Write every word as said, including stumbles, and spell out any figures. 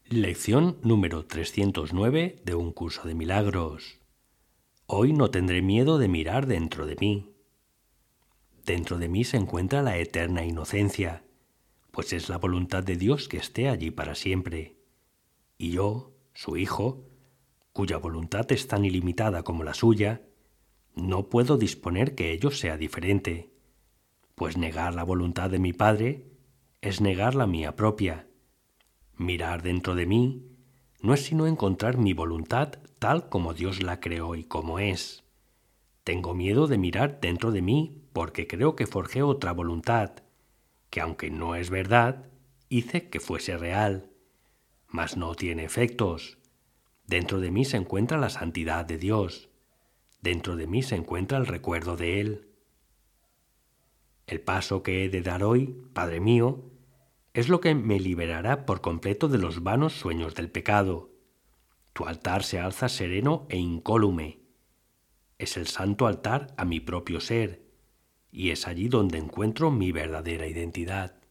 Lección número trescientos nueve de un curso de milagros. Hoy no tendré miedo de mirar dentro de mí. Dentro de mí se encuentra la eterna inocencia, pues es la voluntad de Dios que esté allí para siempre. Y yo, su hijo, cuya voluntad es tan ilimitada como la suya, no puedo disponer que ello sea diferente, pues negar la voluntad de mi Padre es negar la mía propia. Mirar dentro de mí no es sino encontrar mi voluntad tal como Dios la creó y como es. Tengo miedo de mirar dentro de mí porque creo que forjé otra voluntad, que aunque no es verdad, hice que fuese real, mas no tiene efectos. Dentro de mí se encuentra la santidad de Dios. Dentro de mí se encuentra el recuerdo de Él. El paso que he de dar hoy, Padre mío, es lo que me liberará por completo de los vanos sueños del pecado. Tu altar se alza sereno e incólume. Es el santo altar a mi propio ser, y es allí donde encuentro mi verdadera identidad.